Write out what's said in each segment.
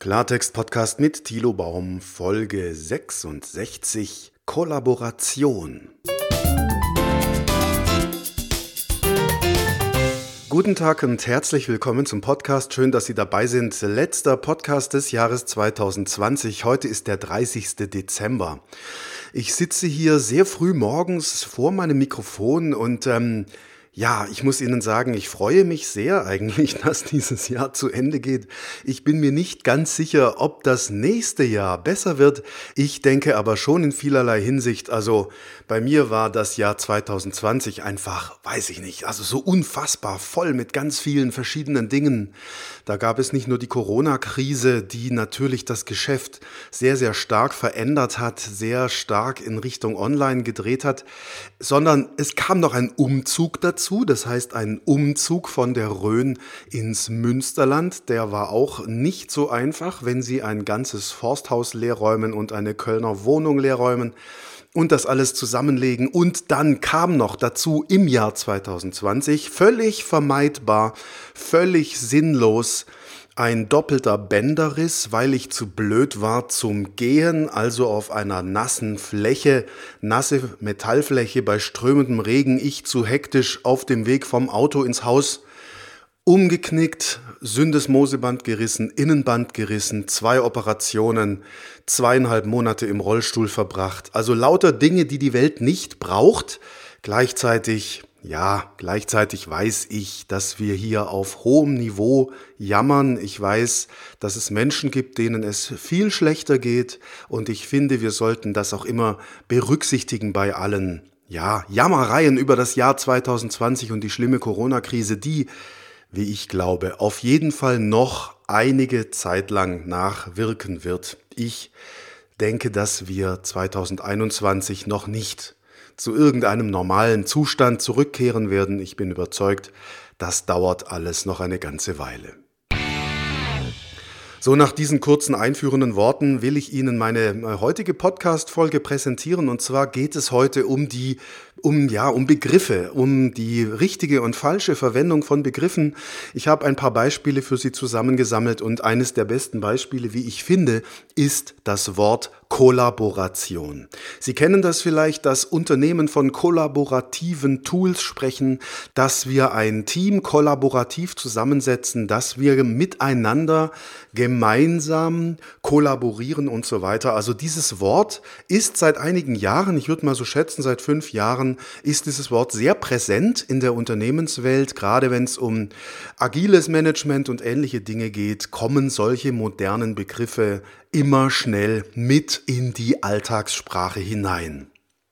Klartext-Podcast mit Thilo Baum, Folge 66, Kollaboration. Guten Tag und herzlich willkommen zum Podcast. Schön, dass Sie dabei sind. Letzter Podcast des Jahres 2020. Heute ist der 30. Dezember. Ich sitze hier sehr früh morgens vor meinem Mikrofon und ich muss Ihnen sagen, ich freue mich sehr eigentlich, dass dieses Jahr zu Ende geht. Ich bin mir nicht ganz sicher, ob das nächste Jahr besser wird. Ich denke aber schon in vielerlei Hinsicht. Also bei mir war das Jahr 2020 einfach, weiß ich nicht, also so unfassbar voll mit ganz vielen verschiedenen Dingen. Da gab es nicht nur die Corona-Krise, die natürlich das Geschäft sehr, sehr stark verändert hat, sehr stark in Richtung Online gedreht hat, sondern es kam noch ein Umzug dazu. Das heißt, ein Umzug von der Rhön ins Münsterland, der war auch nicht so einfach, wenn Sie ein ganzes Forsthaus leerräumen und eine Kölner Wohnung leerräumen und das alles zusammenlegen. Und dann kam noch dazu im Jahr 2020, völlig vermeidbar, völlig sinnlos, ein doppelter Bänderriss, weil ich zu blöd war zum Gehen, also auf einer nassen Fläche, nasse Metallfläche bei strömendem Regen, ich zu hektisch auf dem Weg vom Auto ins Haus, umgeknickt, Syndesmoseband gerissen, Innenband gerissen, 2 Operationen, 2,5 Monate im Rollstuhl verbracht. Also lauter Dinge, die die Welt nicht braucht. Gleichzeitig weiß ich, dass wir hier auf hohem Niveau jammern. Ich weiß, dass es Menschen gibt, denen es viel schlechter geht. Und ich finde, wir sollten das auch immer berücksichtigen bei allen Jammereien über das Jahr 2020 und die schlimme Corona-Krise, die, wie ich glaube, auf jeden Fall noch einige Zeit lang nachwirken wird. Ich denke, dass wir 2021 noch nicht zu irgendeinem normalen Zustand zurückkehren werden. Ich bin überzeugt, das dauert alles noch eine ganze Weile. So, nach diesen kurzen einführenden Worten will ich Ihnen meine heutige Podcast-Folge präsentieren. Und zwar geht es heute um Begriffe, um die richtige und falsche Verwendung von Begriffen. Ich habe ein paar Beispiele für Sie zusammengesammelt und eines der besten Beispiele, wie ich finde, ist das Wort Kollaboration. Sie kennen das vielleicht, dass Unternehmen von kollaborativen Tools sprechen, dass wir ein Team kollaborativ zusammensetzen, dass wir miteinander gemeinsam kollaborieren und so weiter. Also dieses Wort ist seit einigen Jahren, ich würde mal so schätzen, seit 5 Jahren, ist dieses Wort sehr präsent in der Unternehmenswelt. Gerade wenn es um agiles Management und ähnliche Dinge geht, kommen solche modernen Begriffe immer schnell mit in die Alltagssprache hinein.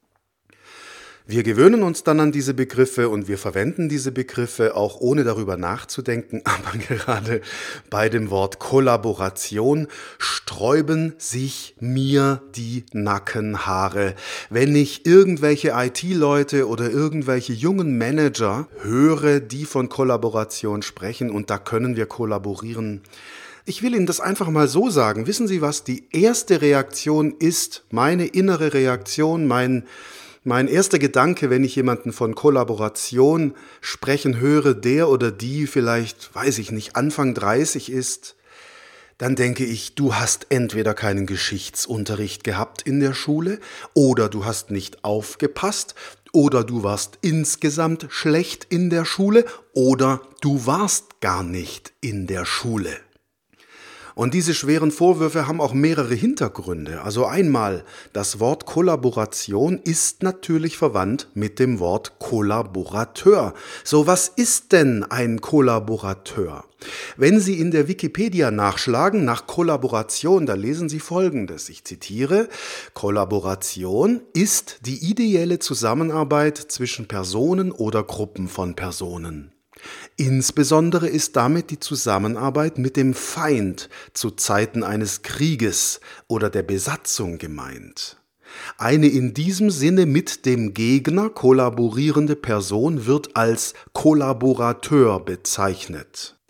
Wir gewöhnen uns dann an diese Begriffe und wir verwenden diese Begriffe auch ohne darüber nachzudenken, aber gerade bei dem Wort Kollaboration sträuben sich mir die Nackenhaare. Wenn ich irgendwelche IT-Leute oder irgendwelche jungen Manager höre, die von Kollaboration sprechen und da können wir kollaborieren. Ich will Ihnen das einfach mal so sagen. Wissen Sie was? Die erste Reaktion ist, meine innere Reaktion, mein erster Gedanke, wenn ich jemanden von Kollaboration sprechen höre, der oder die vielleicht, weiß ich nicht, Anfang 30 ist, dann denke ich, du hast entweder keinen Geschichtsunterricht gehabt in der Schule oder du hast nicht aufgepasst oder du warst insgesamt schlecht in der Schule oder du warst gar nicht in der Schule. Und diese schweren Vorwürfe haben auch mehrere Hintergründe. Also einmal, das Wort Kollaboration ist natürlich verwandt mit dem Wort Kollaborateur. So, was ist denn ein Kollaborateur? Wenn Sie in der Wikipedia nachschlagen nach Kollaboration, da lesen Sie Folgendes. Ich zitiere: Kollaboration ist die ideelle Zusammenarbeit zwischen Personen oder Gruppen von Personen. Insbesondere ist damit die Zusammenarbeit mit dem Feind zu Zeiten eines Krieges oder der Besatzung gemeint. Eine in diesem Sinne mit dem Gegner kollaborierende Person wird als Kollaborateur bezeichnet.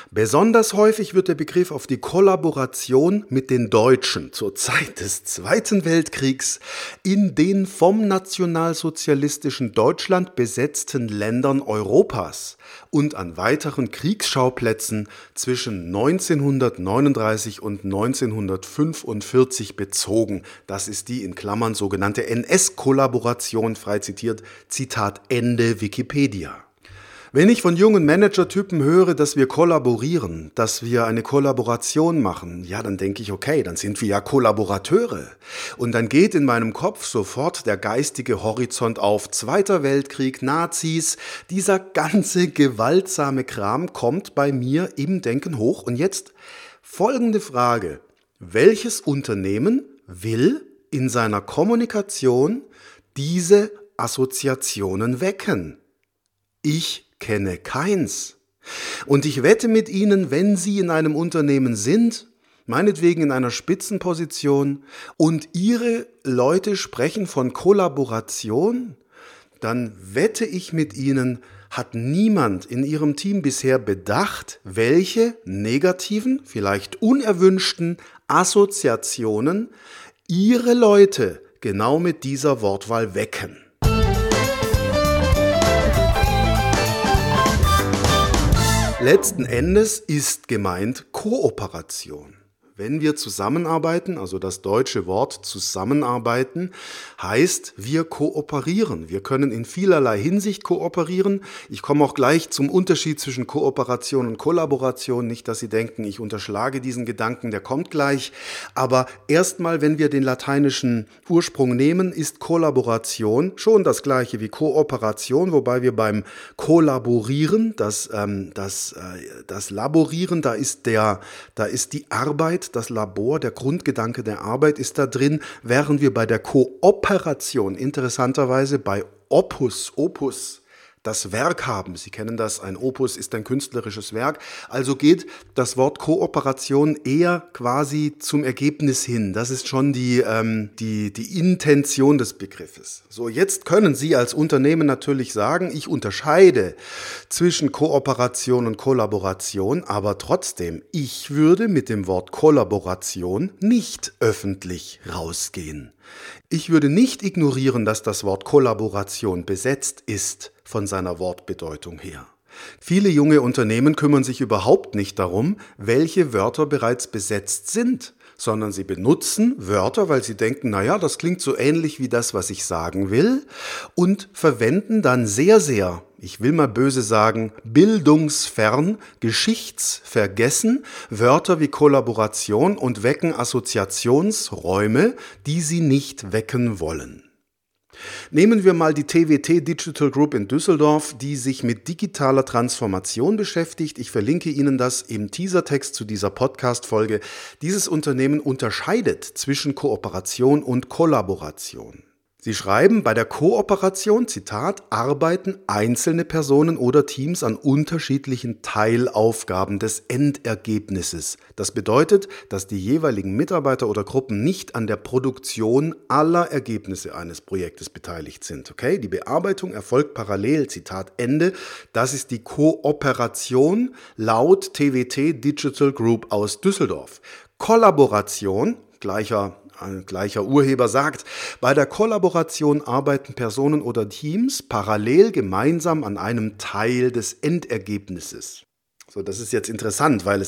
Besonders häufig wird der Begriff auf die Kollaboration mit den Deutschen zur Zeit des Zweiten Weltkriegs in den vom nationalsozialistischen Deutschland besetzten Ländern Europas und an weiteren Kriegsschauplätzen zwischen 1939 und 1945 bezogen. Das ist die in Klammern sogenannte NS-Kollaboration, frei zitiert, Zitat Ende Wikipedia. Wenn ich von jungen Managertypen höre, dass wir kollaborieren, dass wir eine Kollaboration machen, ja, dann denke ich, okay, dann sind wir ja Kollaborateure. Und dann geht in meinem Kopf sofort der geistige Horizont auf. Zweiter Weltkrieg, Nazis, dieser ganze gewaltsame Kram kommt bei mir im Denken hoch. Und jetzt folgende Frage. Welches Unternehmen will in seiner Kommunikation diese Assoziationen wecken? Ich kenne keins. Und ich wette mit Ihnen, wenn Sie in einem Unternehmen sind, meinetwegen in einer Spitzenposition, und Ihre Leute sprechen von Kollaboration, dann wette ich mit Ihnen, hat niemand in Ihrem Team bisher bedacht, welche negativen, vielleicht unerwünschten Assoziationen Ihre Leute genau mit dieser Wortwahl wecken. Letzten Endes ist gemeint Kooperation. Wenn wir zusammenarbeiten, also das deutsche Wort zusammenarbeiten, heißt, wir kooperieren. Wir können in vielerlei Hinsicht kooperieren. Ich komme auch gleich zum Unterschied zwischen Kooperation und Kollaboration. Nicht, dass Sie denken, ich unterschlage diesen Gedanken, der kommt gleich. Aber erstmal, wenn wir den lateinischen Ursprung nehmen, ist Kollaboration schon das gleiche wie Kooperation, wobei wir beim Kollaborieren, das Laborieren, da ist die Arbeit, das Labor, der Grundgedanke der Arbeit ist da drin, während wir bei der Kooperation interessanterweise bei Opus, das Werk haben. Sie kennen das, ein Opus ist ein künstlerisches Werk. Also geht das Wort Kooperation eher quasi zum Ergebnis hin. Das ist schon die Intention des Begriffes. So, jetzt können Sie als Unternehmen natürlich sagen, ich unterscheide zwischen Kooperation und Kollaboration, aber trotzdem, ich würde mit dem Wort Kollaboration nicht öffentlich rausgehen. Ich würde nicht ignorieren, dass das Wort Kollaboration besetzt ist von seiner Wortbedeutung her. Viele junge Unternehmen kümmern sich überhaupt nicht darum, welche Wörter bereits besetzt sind, sondern sie benutzen Wörter, weil sie denken, naja, das klingt so ähnlich wie das, was ich sagen will, und verwenden dann sehr, sehr, ich will mal böse sagen, bildungsfern, geschichtsvergessen Wörter wie Kollaboration und wecken Assoziationsräume, die sie nicht wecken wollen. Nehmen wir mal die TWT Digital Group in Düsseldorf, die sich mit digitaler Transformation beschäftigt. Ich verlinke Ihnen das im Teasertext zu dieser Podcast-Folge. Dieses Unternehmen unterscheidet zwischen Kooperation und Kollaboration. Sie schreiben, bei der Kooperation, Zitat, arbeiten einzelne Personen oder Teams an unterschiedlichen Teilaufgaben des Endergebnisses. Das bedeutet, dass die jeweiligen Mitarbeiter oder Gruppen nicht an der Produktion aller Ergebnisse eines Projektes beteiligt sind. Okay? Die Bearbeitung erfolgt parallel, Zitat Ende. Das ist die Kooperation laut TWT Digital Group aus Düsseldorf. Kollaboration, ein gleicher Urheber sagt, bei der Kollaboration arbeiten Personen oder Teams parallel gemeinsam an einem Teil des Endergebnisses. So, das ist jetzt interessant, weil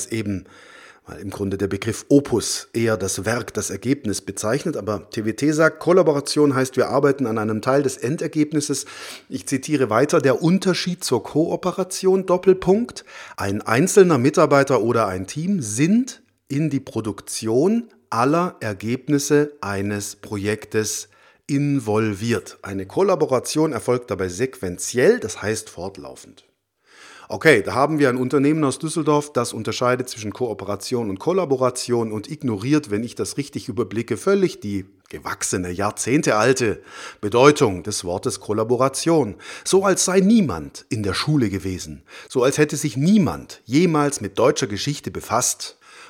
im Grunde der Begriff Opus eher das Werk, das Ergebnis bezeichnet, aber TWT sagt, Kollaboration heißt, wir arbeiten an einem Teil des Endergebnisses. Ich zitiere weiter, der Unterschied zur Kooperation, Doppelpunkt, ein einzelner Mitarbeiter oder ein Team sind in die Produktion aller Ergebnisse eines Projektes involviert. Eine Kollaboration erfolgt dabei sequenziell, das heißt fortlaufend. Okay, da haben wir ein Unternehmen aus Düsseldorf, das unterscheidet zwischen Kooperation und Kollaboration und ignoriert, wenn ich das richtig überblicke, völlig die gewachsene, jahrzehntealte Bedeutung des Wortes Kollaboration. So als sei niemand in der Schule gewesen, so als hätte sich niemand jemals mit deutscher Geschichte befasst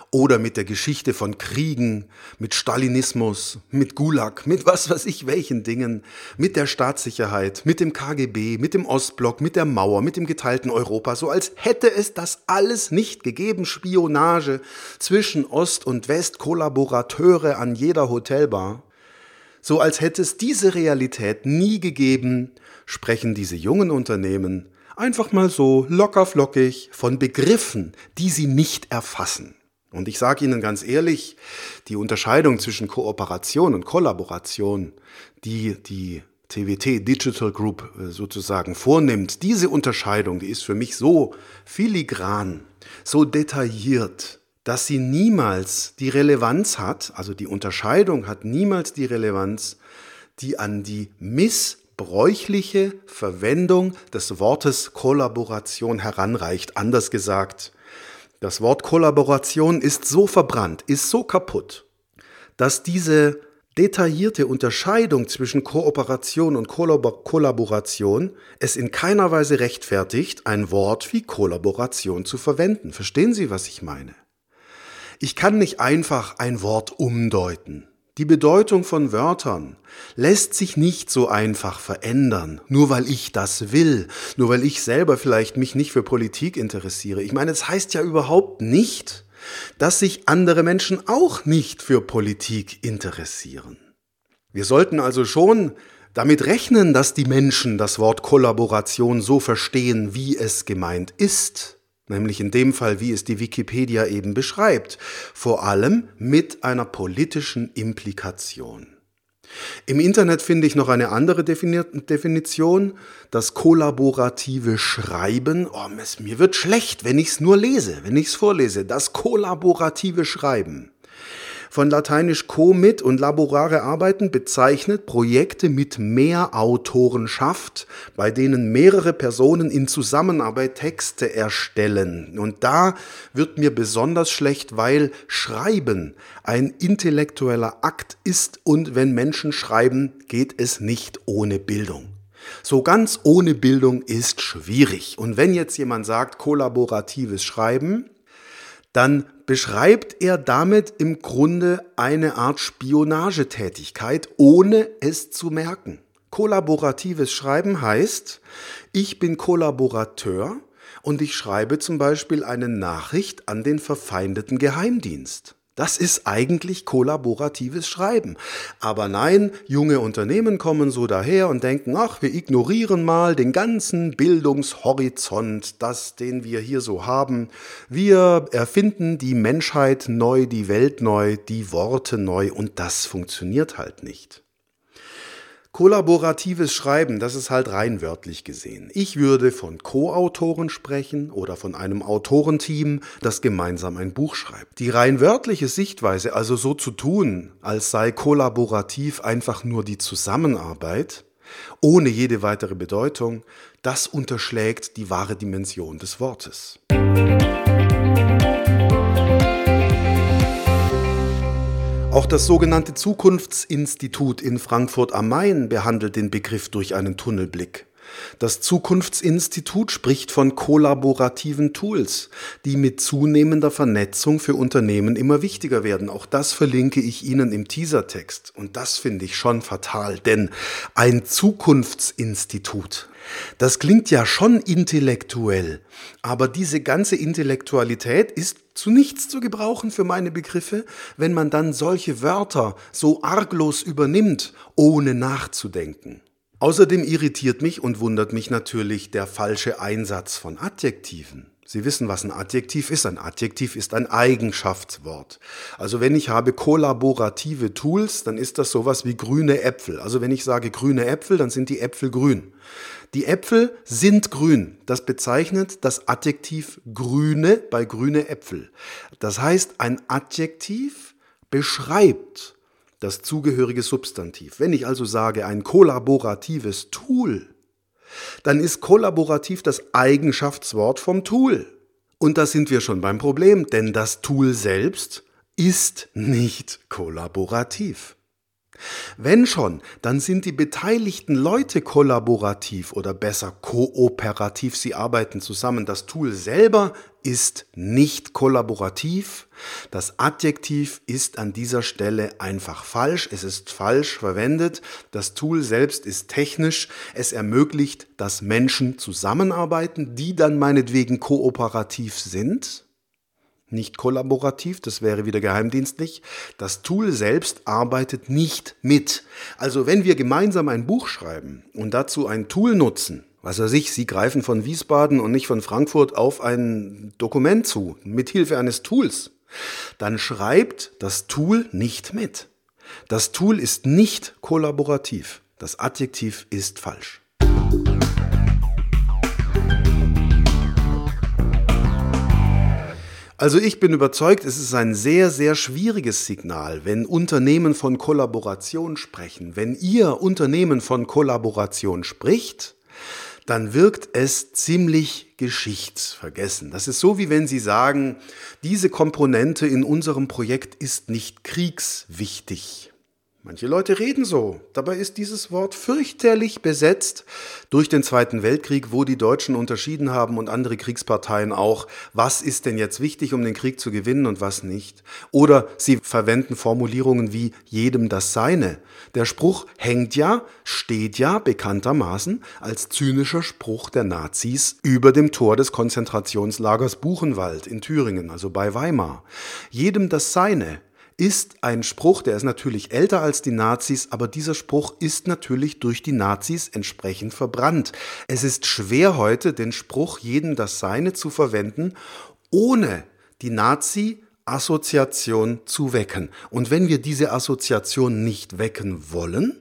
oder mit der Geschichte von Kriegen, mit Stalinismus, mit Gulag, mit was weiß ich welchen Dingen, mit der Staatssicherheit, mit dem KGB, mit dem Ostblock, mit der Mauer, mit dem geteilten Europa, so als hätte es das alles nicht gegeben, Spionage zwischen Ost und West, Kollaborateure an jeder Hotelbar. So als hätte es diese Realität nie gegeben, sprechen diese jungen Unternehmen einfach mal so lockerflockig von Begriffen, die sie nicht erfassen. Und ich sage Ihnen ganz ehrlich, die Unterscheidung zwischen Kooperation und Kollaboration, die die TWT Digital Group sozusagen vornimmt, diese Unterscheidung, die ist für mich so filigran, so detailliert, dass sie niemals die Relevanz hat, also die Unterscheidung hat niemals die Relevanz, die an die missbräuchliche Verwendung des Wortes Kollaboration heranreicht. Anders gesagt, das Wort Kollaboration ist so verbrannt, ist so kaputt, dass diese detaillierte Unterscheidung zwischen Kooperation und Kollaboration es in keiner Weise rechtfertigt, ein Wort wie Kollaboration zu verwenden. Verstehen Sie, was ich meine? Ich kann nicht einfach ein Wort umdeuten. Die Bedeutung von Wörtern lässt sich nicht so einfach verändern, nur weil ich das will, nur weil ich selber vielleicht mich nicht für Politik interessiere. Ich meine, es heißt ja überhaupt nicht, dass sich andere Menschen auch nicht für Politik interessieren. Wir sollten also schon damit rechnen, dass die Menschen das Wort Kollaboration so verstehen, wie es gemeint ist. Nämlich in dem Fall, wie es die Wikipedia eben beschreibt, vor allem mit einer politischen Implikation. Im Internet finde ich noch eine andere Definition, das kollaborative Schreiben. Oh, mir wird schlecht, wenn ich es nur lese, wenn ich es vorlese. Das kollaborative Schreiben. Von lateinisch co mit und laborare arbeiten bezeichnet Projekte mit Mehrautorenschaft, bei denen mehrere Personen in Zusammenarbeit Texte erstellen. Und da wird mir besonders schlecht, weil Schreiben ein intellektueller Akt ist und wenn Menschen schreiben, geht es nicht ohne Bildung. So ganz ohne Bildung ist schwierig. Und wenn jetzt jemand sagt, kollaboratives Schreiben, dann beschreibt er damit im Grunde eine Art Spionagetätigkeit, ohne es zu merken. Kollaboratives Schreiben heißt, ich bin Kollaborateur und ich schreibe zum Beispiel eine Nachricht an den verfeindeten Geheimdienst. Das ist eigentlich kollaboratives Schreiben. Aber nein, junge Unternehmen kommen so daher und denken, ach, wir ignorieren mal den ganzen Bildungshorizont, den wir hier so haben. Wir erfinden die Menschheit neu, die Welt neu, die Worte neu und das funktioniert halt nicht. Kollaboratives Schreiben, das ist halt rein wörtlich gesehen. Ich würde von Co-Autoren sprechen oder von einem Autorenteam, das gemeinsam ein Buch schreibt. Die rein wörtliche Sichtweise, also so zu tun, als sei kollaborativ einfach nur die Zusammenarbeit, ohne jede weitere Bedeutung, das unterschlägt die wahre Dimension des Wortes. Auch das sogenannte Zukunftsinstitut in Frankfurt am Main behandelt den Begriff durch einen Tunnelblick. Das Zukunftsinstitut spricht von kollaborativen Tools, die mit zunehmender Vernetzung für Unternehmen immer wichtiger werden. Auch das verlinke ich Ihnen im Teasertext. Und das finde ich schon fatal, denn ein Zukunftsinstitut, das klingt ja schon intellektuell, aber diese ganze Intellektualität ist zu nichts zu gebrauchen für meine Begriffe, wenn man dann solche Wörter so arglos übernimmt, ohne nachzudenken. Außerdem irritiert mich und wundert mich natürlich der falsche Einsatz von Adjektiven. Sie wissen, was ein Adjektiv ist. Ein Adjektiv ist ein Eigenschaftswort. Also wenn ich habe kollaborative Tools, dann ist das sowas wie grüne Äpfel. Also wenn ich sage grüne Äpfel, dann sind die Äpfel grün. Die Äpfel sind grün. Das bezeichnet das Adjektiv grüne bei grüne Äpfel. Das heißt, ein Adjektiv beschreibt das zugehörige Substantiv. Wenn ich also sage, ein kollaboratives Tool, dann ist kollaborativ das Eigenschaftswort vom Tool. Und da sind wir schon beim Problem, denn das Tool selbst ist nicht kollaborativ. Wenn schon, dann sind die beteiligten Leute kollaborativ oder besser kooperativ, sie arbeiten zusammen. Das Tool selber ist nicht kollaborativ. Das Adjektiv ist an dieser Stelle einfach falsch. Es ist falsch verwendet. Das Tool selbst ist technisch. Es ermöglicht, dass Menschen zusammenarbeiten, die dann meinetwegen kooperativ sind. Nicht kollaborativ, das wäre wieder geheimdienstlich. Das Tool selbst arbeitet nicht mit. Also wenn wir gemeinsam ein Buch schreiben und dazu ein Tool nutzen, was weiß ich, Sie greifen von Wiesbaden und nicht von Frankfurt auf ein Dokument zu, mit Hilfe eines Tools, dann schreibt das Tool nicht mit. Das Tool ist nicht kollaborativ. Das Adjektiv ist falsch. Also ich bin überzeugt, es ist ein sehr, sehr schwieriges Signal, wenn Unternehmen von Kollaboration sprechen. Wenn Ihr Unternehmen von Kollaboration spricht, dann wirkt es ziemlich geschichtsvergessen. Das ist so, wie wenn Sie sagen, diese Komponente in unserem Projekt ist nicht kriegswichtig. Manche Leute reden so. Dabei ist dieses Wort fürchterlich besetzt durch den Zweiten Weltkrieg, wo die Deutschen unterschieden haben und andere Kriegsparteien auch, was ist denn jetzt wichtig, um den Krieg zu gewinnen und was nicht. Oder sie verwenden Formulierungen wie jedem das Seine. Der Spruch steht ja bekanntermaßen als zynischer Spruch der Nazis über dem Tor des Konzentrationslagers Buchenwald in Thüringen, also bei Weimar. Jedem das Seine ist ein Spruch, der ist natürlich älter als die Nazis, aber dieser Spruch ist natürlich durch die Nazis entsprechend verbrannt. Es ist schwer heute, den Spruch jedem das Seine zu verwenden, ohne die Nazi-Assoziation zu wecken. Und wenn wir diese Assoziation nicht wecken wollen,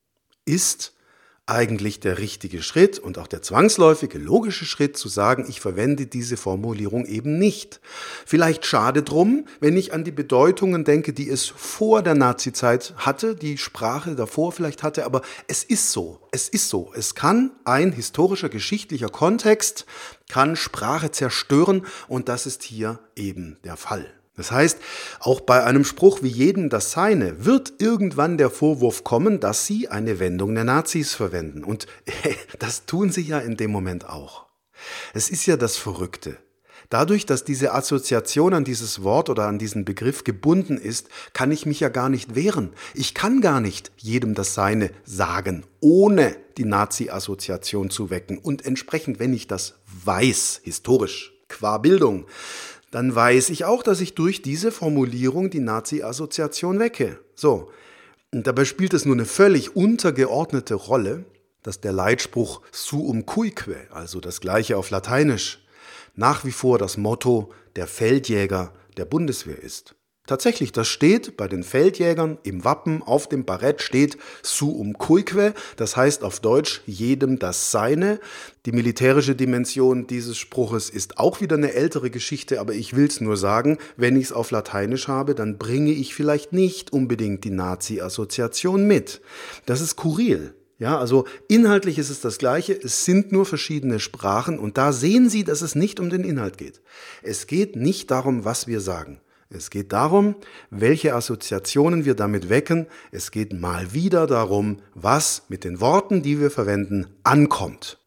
ist eigentlich der richtige Schritt und auch der zwangsläufige, logische Schritt zu sagen, ich verwende diese Formulierung eben nicht. Vielleicht schade drum, wenn ich an die Bedeutungen denke, die es vor der Nazizeit hatte, die Sprache davor vielleicht hatte, aber es ist so. Es kann ein historischer, geschichtlicher Kontext, kann Sprache zerstören und das ist hier eben der Fall. Das heißt, auch bei einem Spruch wie jedem das Seine wird irgendwann der Vorwurf kommen, dass sie eine Wendung der Nazis verwenden. Und das tun sie ja in dem Moment auch. Es ist ja das Verrückte. Dadurch, dass diese Assoziation an dieses Wort oder an diesen Begriff gebunden ist, kann ich mich ja gar nicht wehren. Ich kann gar nicht jedem das Seine sagen, ohne die Nazi-Assoziation zu wecken. Und entsprechend, wenn ich das weiß, historisch, qua Bildung, dann weiß ich auch, dass ich durch diese Formulierung die Nazi-Assoziation wecke. So, und dabei spielt es nur eine völlig untergeordnete Rolle, dass der Leitspruch suum cuique, also das Gleiche auf Lateinisch, nach wie vor das Motto der Feldjäger der Bundeswehr ist. Tatsächlich, das steht bei den Feldjägern im Wappen, auf dem Barett steht suum cuique, das heißt auf Deutsch jedem das Seine. Die militärische Dimension dieses Spruches ist auch wieder eine ältere Geschichte, aber ich will es nur sagen, wenn ich es auf Lateinisch habe, dann bringe ich vielleicht nicht unbedingt die Nazi-Assoziation mit. Das ist skurril. Ja, also inhaltlich ist es das Gleiche, es sind nur verschiedene Sprachen und da sehen Sie, dass es nicht um den Inhalt geht. Es geht nicht darum, was wir sagen. Es geht darum, welche Assoziationen wir damit wecken. Es geht mal wieder darum, was mit den Worten, die wir verwenden, ankommt.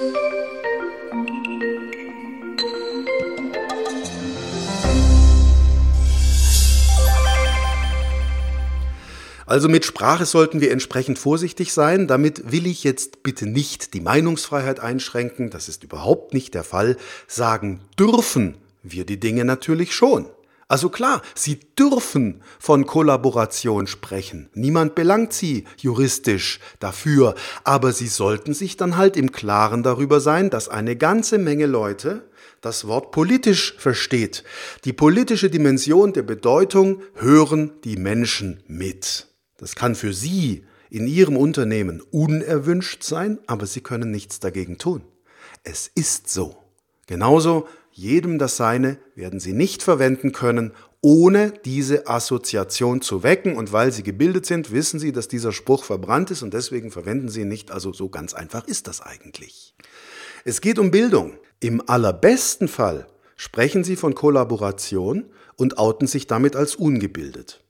Also mit Sprache sollten wir entsprechend vorsichtig sein. Damit will ich jetzt bitte nicht die Meinungsfreiheit einschränken. Das ist überhaupt nicht der Fall. Sagen dürfen wir die Dinge natürlich schon. Also klar, Sie dürfen von Kollaboration sprechen. Niemand belangt Sie juristisch dafür. Aber Sie sollten sich dann halt im Klaren darüber sein, dass eine ganze Menge Leute das Wort politisch versteht. Die politische Dimension der Bedeutung hören die Menschen mit. Das kann für Sie in Ihrem Unternehmen unerwünscht sein, aber Sie können nichts dagegen tun. Es ist so. Genauso jedem das Seine werden Sie nicht verwenden können, ohne diese Assoziation zu wecken. Und weil Sie gebildet sind, wissen Sie, dass dieser Spruch verbrannt ist und deswegen verwenden Sie ihn nicht. Also so ganz einfach ist das eigentlich. Es geht um Bildung. Im allerbesten Fall sprechen Sie von Kollaboration und outen sich damit als ungebildet.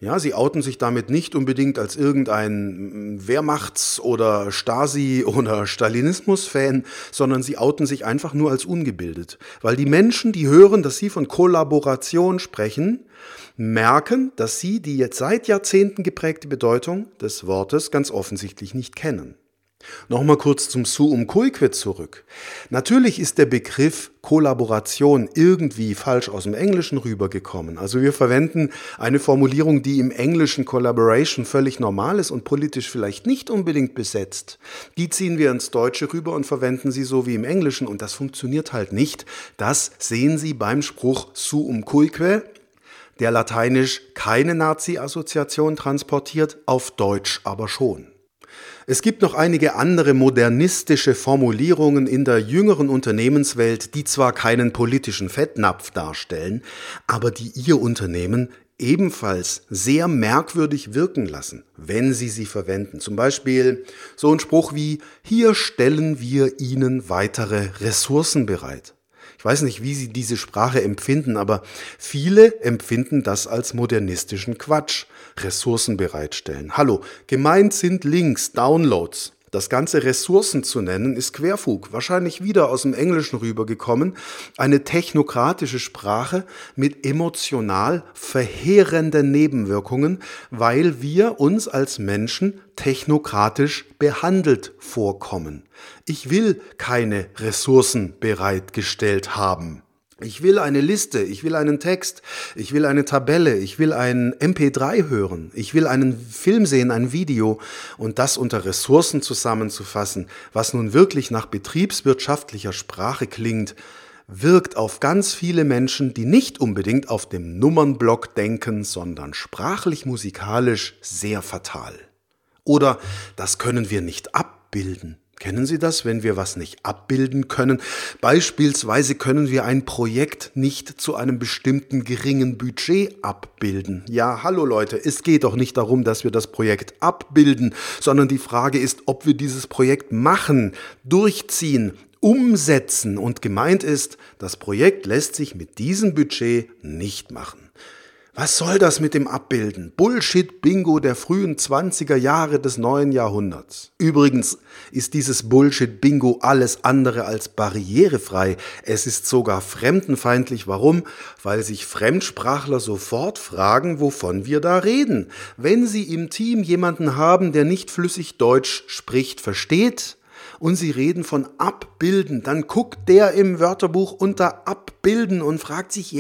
Ja, sie outen sich damit nicht unbedingt als irgendein Wehrmachts- oder Stasi- oder Stalinismus-Fan, sondern sie outen sich einfach nur als ungebildet. Weil die Menschen, die hören, dass sie von Kollaboration sprechen, merken, dass sie die jetzt seit Jahrzehnten geprägte Bedeutung des Wortes ganz offensichtlich nicht kennen. Nochmal kurz zum Suumkuikwe zurück. Natürlich ist der Begriff Kollaboration irgendwie falsch aus dem Englischen rübergekommen. Also wir verwenden eine Formulierung, die im Englischen Collaboration völlig normal ist und politisch vielleicht nicht unbedingt besetzt. Die ziehen wir ins Deutsche rüber und verwenden sie so wie im Englischen und das funktioniert halt nicht. Das sehen Sie beim Spruch Suumkuikwe, der lateinisch keine Nazi-Assoziation transportiert, auf Deutsch aber schon. Es gibt noch einige andere modernistische Formulierungen in der jüngeren Unternehmenswelt, die zwar keinen politischen Fettnapf darstellen, aber die Ihr Unternehmen ebenfalls sehr merkwürdig wirken lassen, wenn Sie sie verwenden. Zum Beispiel so ein Spruch wie: Hier stellen wir Ihnen weitere Ressourcen bereit. Ich weiß nicht, wie Sie diese Sprache empfinden, aber viele empfinden das als modernistischen Quatsch. Ressourcen bereitstellen. Hallo, gemeint sind Links, Downloads. Das Ganze Ressourcen zu nennen, ist Querfug, wahrscheinlich wieder aus dem Englischen rübergekommen. Eine technokratische Sprache mit emotional verheerenden Nebenwirkungen, weil wir uns als Menschen technokratisch behandelt vorkommen. Ich will keine Ressourcen bereitgestellt haben. Ich will eine Liste, ich will einen Text, ich will eine Tabelle, ich will ein MP3 hören, ich will einen Film sehen, ein Video und das unter Ressourcen zusammenzufassen, was nun wirklich nach betriebswirtschaftlicher Sprache klingt, wirkt auf ganz viele Menschen, die nicht unbedingt auf dem Nummernblock denken, sondern sprachlich-musikalisch sehr fatal. Oder das können wir nicht abbilden. Kennen Sie das, wenn wir was nicht abbilden können? Beispielsweise können wir ein Projekt nicht zu einem bestimmten geringen Budget abbilden. Ja, hallo Leute, es geht doch nicht darum, dass wir das Projekt abbilden, sondern die Frage ist, ob wir dieses Projekt machen, durchziehen, umsetzen. Und gemeint ist, das Projekt lässt sich mit diesem Budget nicht machen. Was soll das mit dem Abbilden? Bullshit-Bingo der frühen 20er Jahre des neuen Jahrhunderts. Übrigens ist dieses Bullshit-Bingo alles andere als barrierefrei. Es ist sogar fremdenfeindlich. Warum? Weil sich Fremdsprachler sofort fragen, wovon wir da reden. Wenn Sie im Team jemanden haben, der nicht flüssig Deutsch spricht, versteht, und Sie reden von Abbilden, dann guckt der im Wörterbuch unter Abbilden und fragt sich,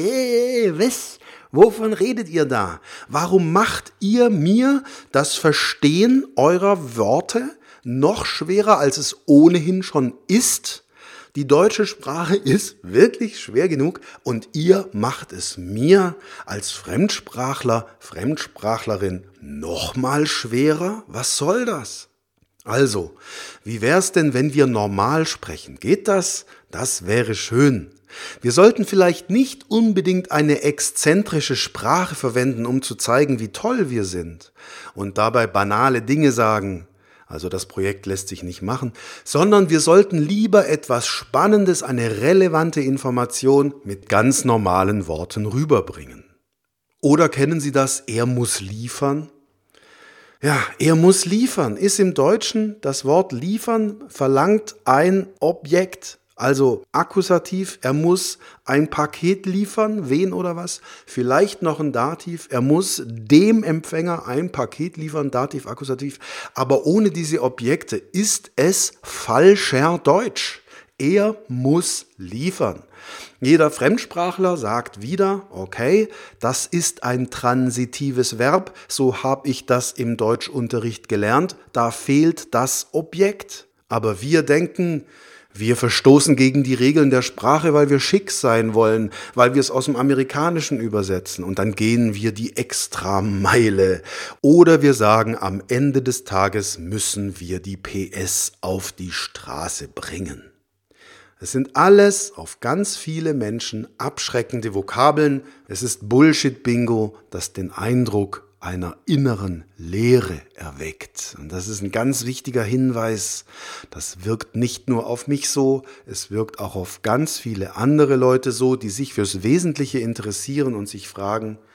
was? Wovon redet ihr da? Warum macht ihr mir das Verstehen eurer Worte noch schwerer, als es ohnehin schon ist? Die deutsche Sprache ist wirklich schwer genug und ihr macht es mir als Fremdsprachler, Fremdsprachlerin noch mal schwerer? Was soll das? Also, wie wär's denn, wenn wir normal sprechen? Geht das? Das wäre schön. Wir sollten vielleicht nicht unbedingt eine exzentrische Sprache verwenden, um zu zeigen, wie toll wir sind und dabei banale Dinge sagen, also das Projekt lässt sich nicht machen, sondern wir sollten lieber etwas Spannendes, eine relevante Information mit ganz normalen Worten rüberbringen. Oder kennen Sie das, er muss liefern? Ja, er muss liefern. Ist im Deutschen das Wort liefern verlangt ein Objekt. Also Akkusativ, er muss ein Paket liefern, wen oder was? Vielleicht noch ein Dativ, er muss dem Empfänger ein Paket liefern, Dativ, Akkusativ. Aber ohne diese Objekte ist es falscher Deutsch. Er muss liefern. Jeder Fremdsprachler sagt wieder, okay, das ist ein transitives Verb, so habe ich das im Deutschunterricht gelernt, da fehlt das Objekt. Aber wir denken, wir verstoßen gegen die Regeln der Sprache, weil wir schick sein wollen, weil wir es aus dem Amerikanischen übersetzen und dann gehen wir die Extrameile. Oder wir sagen, am Ende des Tages müssen wir die PS auf die Straße bringen. Es sind alles auf ganz viele Menschen abschreckende Vokabeln. Es ist Bullshit-Bingo, das den Eindruck einer inneren Leere erweckt. Und das ist ein ganz wichtiger Hinweis. Das wirkt nicht nur auf mich so, es wirkt auch auf ganz viele andere Leute so, die sich fürs Wesentliche interessieren und sich fragen,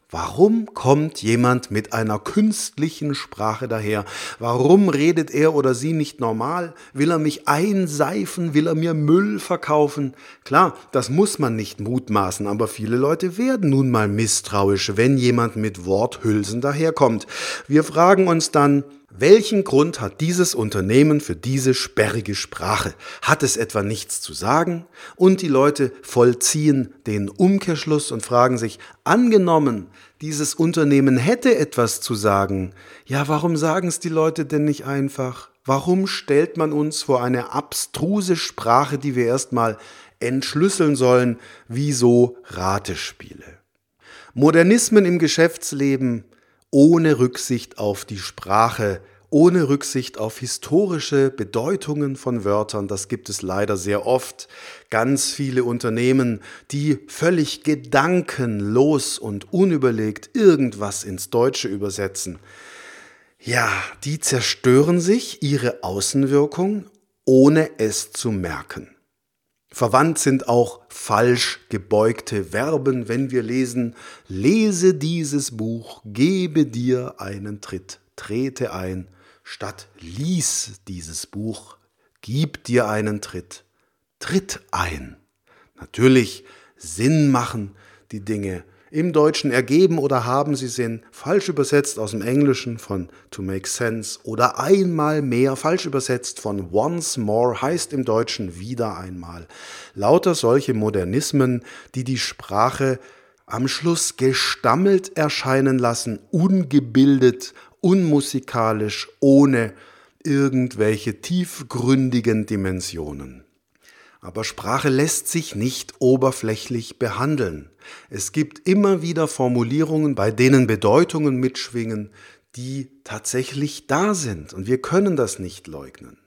Warum kommt jemand mit einer künstlichen Sprache daher? Warum redet er oder sie nicht normal? Will er mich einseifen? Will er mir Müll verkaufen? Klar, das muss man nicht mutmaßen, aber viele Leute werden nun mal misstrauisch, wenn jemand mit Worthülsen daherkommt. Wir fragen uns dann, welchen Grund hat dieses Unternehmen für diese sperrige Sprache? Hat es etwa nichts zu sagen? Und die Leute vollziehen den Umkehrschluss und fragen sich, angenommen, dieses Unternehmen hätte etwas zu sagen, ja, warum sagen es die Leute denn nicht einfach? Warum stellt man uns vor eine abstruse Sprache, die wir erstmal entschlüsseln sollen, wie so Ratespiele? Modernismen im Geschäftsleben ohne Rücksicht auf die Sprache, ohne Rücksicht auf historische Bedeutungen von Wörtern, das gibt es leider sehr oft. Ganz viele Unternehmen, die völlig gedankenlos und unüberlegt irgendwas ins Deutsche übersetzen. Ja, die zerstören sich ihre Außenwirkung, ohne es zu merken. Verwandt sind auch falsch gebeugte Verben, wenn wir lesen, lese dieses Buch, gebe dir einen Tritt, trete ein, statt lies dieses Buch, gib dir einen Tritt, tritt ein. Natürlich Sinn machen die Dinge. Im Deutschen ergeben oder haben sie Sinn, falsch übersetzt aus dem Englischen von to make sense oder einmal mehr, falsch übersetzt von once more, heißt im Deutschen wieder einmal. Lauter solche Modernismen, die die Sprache am Schluss gestammelt erscheinen lassen, ungebildet, unmusikalisch, ohne irgendwelche tiefgründigen Dimensionen. Aber Sprache lässt sich nicht oberflächlich behandeln. Es gibt immer wieder Formulierungen, bei denen Bedeutungen mitschwingen, die tatsächlich da sind. Und wir können das nicht leugnen.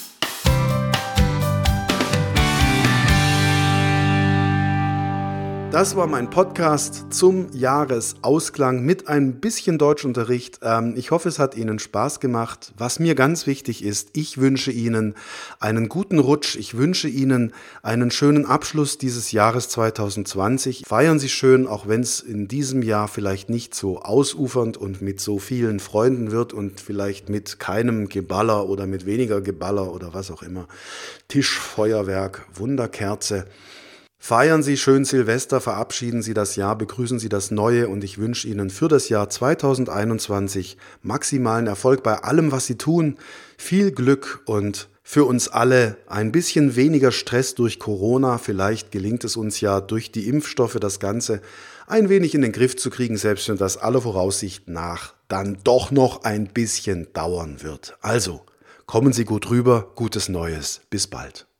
Das war mein Podcast zum Jahresausklang mit ein bisschen Deutschunterricht. Ich hoffe, es hat Ihnen Spaß gemacht. Was mir ganz wichtig ist, ich wünsche Ihnen einen guten Rutsch. Ich wünsche Ihnen einen schönen Abschluss dieses Jahres 2020. Feiern Sie schön, auch wenn es in diesem Jahr vielleicht nicht so ausufernd und mit so vielen Freunden wird und vielleicht mit keinem Geballer oder mit weniger Geballer oder was auch immer. Tischfeuerwerk, Wunderkerze. Feiern Sie schön Silvester, verabschieden Sie das Jahr, begrüßen Sie das Neue und ich wünsche Ihnen für das Jahr 2021 maximalen Erfolg bei allem, was Sie tun, viel Glück und für uns alle ein bisschen weniger Stress durch Corona. Vielleicht gelingt es uns ja durch die Impfstoffe das Ganze ein wenig in den Griff zu kriegen, selbst wenn das aller Voraussicht nach dann doch noch ein bisschen dauern wird. Also, kommen Sie gut rüber, gutes Neues, bis bald.